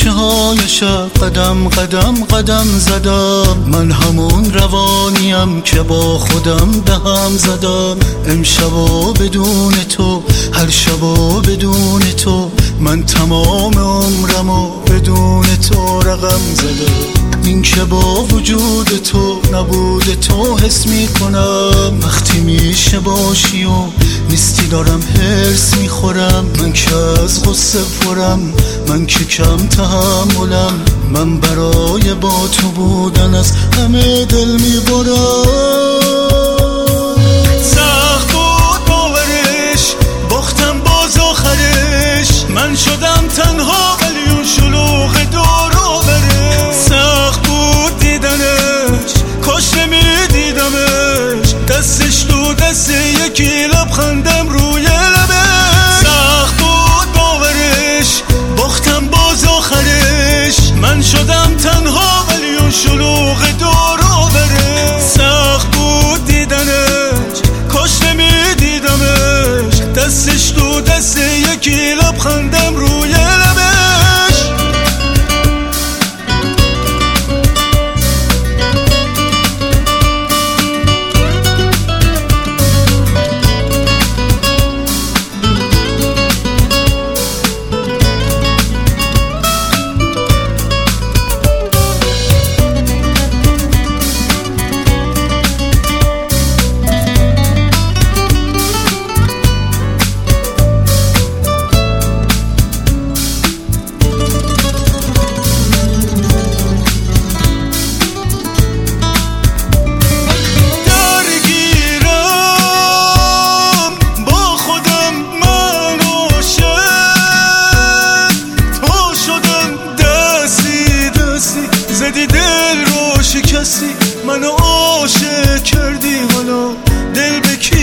کوچه های شب قدم قدم قدم زدم. من همون روانیم که با خودم به هم زدم. امشبا بدون تو، هر شبا بدون تو، من تمام عمرمو بدون تو رقم زدم. این که با وجود تو نبود تو حس میکنم. وقتی میشه باشی و نیستی دارم هرس میخورم. من که از غصه پرم، من که کم تحملم. من برای با تو بودن از همه دل میبرم. سخت بود باورش، باختم باز آخرش. من شدم تنها ولی اون شلوغ دور و برش. سخت بود دیدنش، کاش نمیدیدمش. دستش تو دست یکی، لبخندم روی لبش. سخت بود باورش، باختم باز آخرش. من شدم تنها ولی اون شلوغ دور و برش. سخت بود دیدنش، کاش نمیدیدمش. دستش تو دست یکی، لبخندم روی لبش. زدی دل رو شکستی، منو عاشق کردی، حالا دل به کی